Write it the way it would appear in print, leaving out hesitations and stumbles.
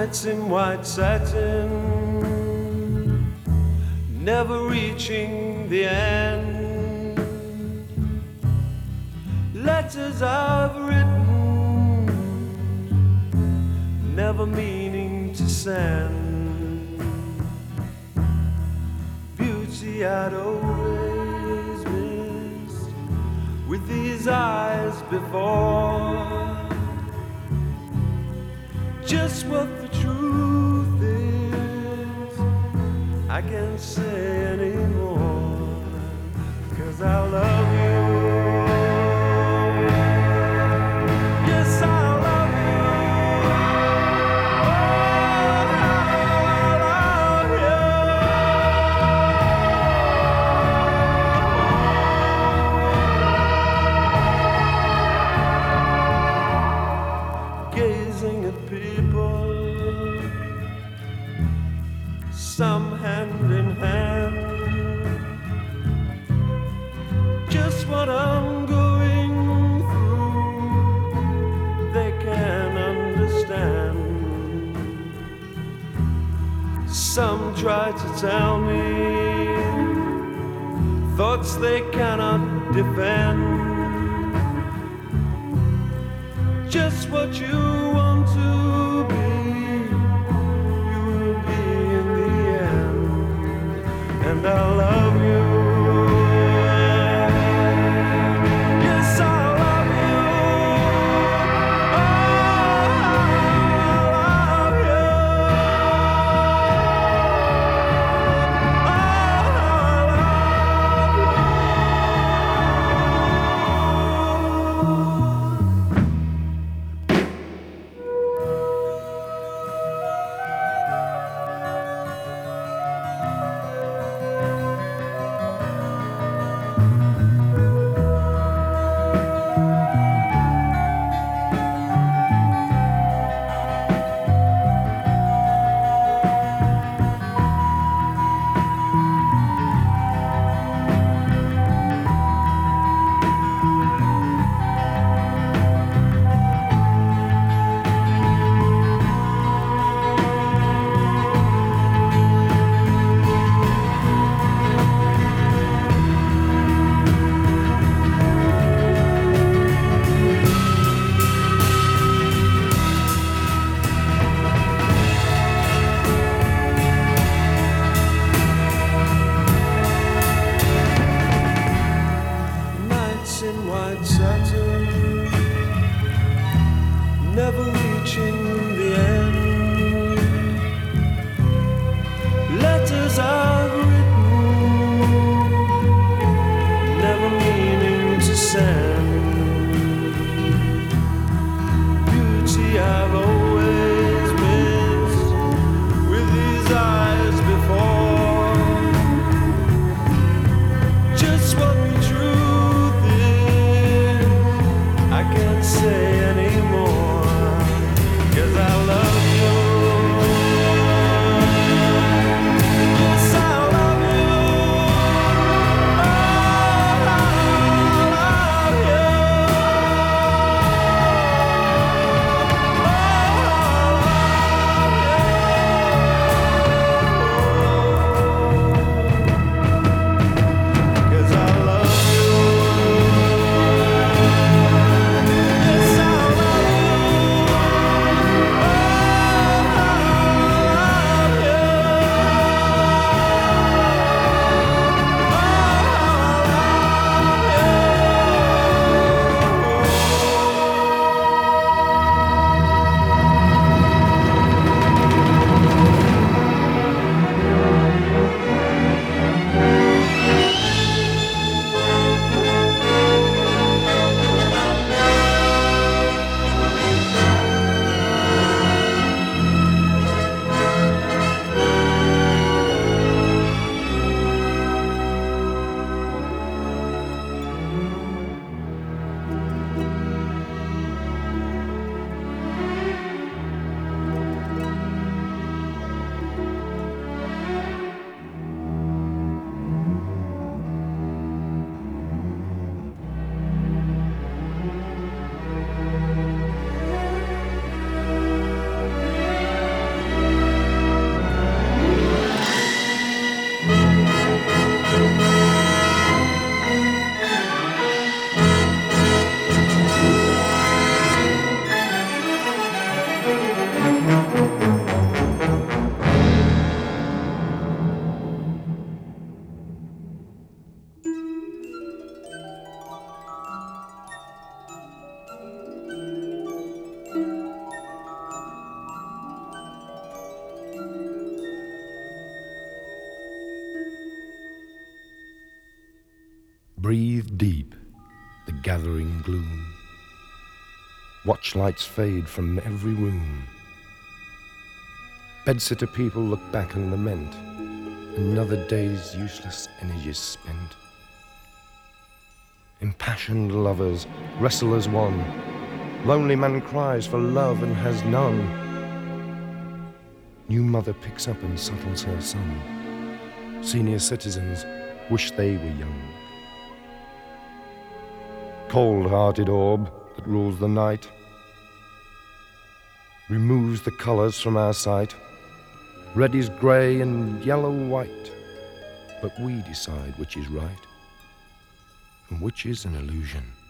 nights in white satin, never reaching the end. Letters I've written, never meaning to send. Beauty I'd always missed with these eyes before. Just what the truth is, I can't say anymore, 'cause I love you. Yes, I love you. Oh, I love you. Gazing at people, some hand in hand, just what I'm going through, they can understand. Some try to tell me thoughts they cannot defend. Just what you want to be, you will be in the end. And I love you. Yes, I love you. Oh, I love you. Breathe deep the gathering gloom. Watch lights fade from every room. Bedsitter people look back and lament. Another day's useless energies spent. Impassioned lovers wrestle as one. Lonely man cries for love and has none. New mother picks up and settles her son. Senior citizens wish they were young. Cold-hearted orb that rules the night removes the colors from our sight. Red is grey and yellow white, but we decide which is right and which is an illusion.